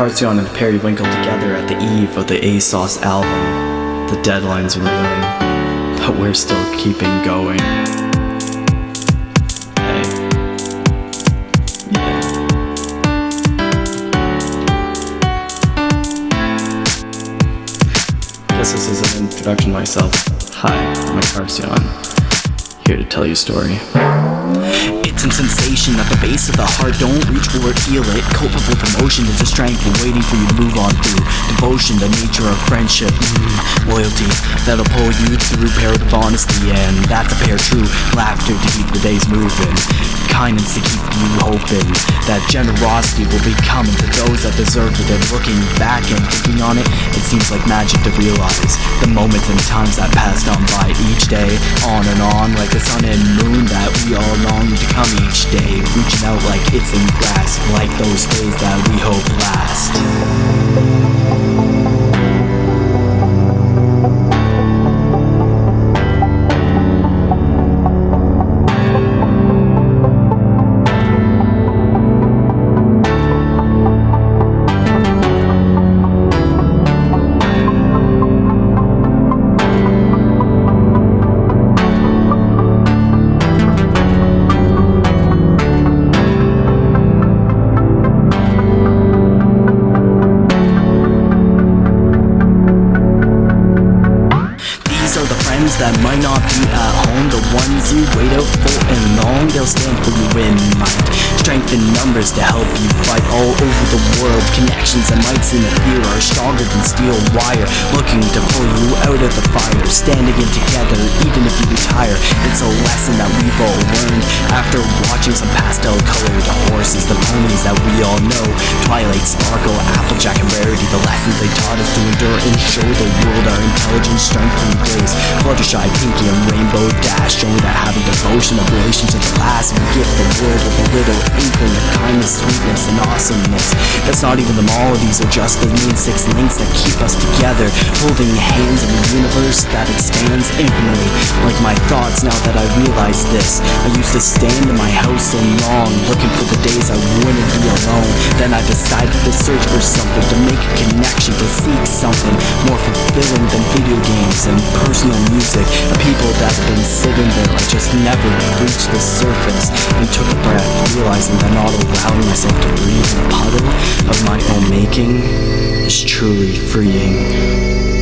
Carcion and Periwinkle together at the eve of the ASOS album. The deadline's reeling, but we're still keeping going. Hey. Yeah. Guess this is an introduction to myself. Hi, I'm Carcion, here to tell you a story. It's a sensation at the base of the heart. Don't reach for it, feel it. Cope up with emotion is a strength waiting for you to move on through. Devotion, the nature of friendship. Loyalty, that'll pull you through. Pair of honesty, and that's a pair true. Laughter to keep the days moving. Kindness to keep you hoping. That generosity will be coming to those that deserve it. And looking back and thinking on it, it seems like magic to realize the moments and times that passed on by each day. On and on, like the sun and moon that we all long to come each day, reaching out like it's in grasp, like those days that we hope last. That might not be at home, the ones you wait out for and long, they'll stand for you in mind. Strength in numbers to help you fight all over the world. Connections that might seem to fear are stronger than steel wire, looking to pull you out of the fire. Standing in together even if you retire, it's a lesson that we've all learned after watching some pastel colored horses, the ponies that we all know. Twilight, Sparkle, Applejack and Rarity, the lessons they taught us to endure and show the world our intelligence, strength and grace. Fluttershy, Pinky and Rainbow Dash, showing that having devotion of relationships last, and gift the world with a little inkling of kindness, sweetness and awesomeness. That's not even the maladies, or just the main six links that keep us together, holding hands in a universe that expands infinitely. Like my thoughts now that I realize this, I used to stand in my house so long, looking for the days I wouldn't be alone. Then I decided to search for something, to make a connection, to seek something more fulfilling than video games and personal music. People that have been sitting there, I just never reached the surface, and took a breath, realizing that not allowing myself to breathe in a puddle of my own making is truly freeing.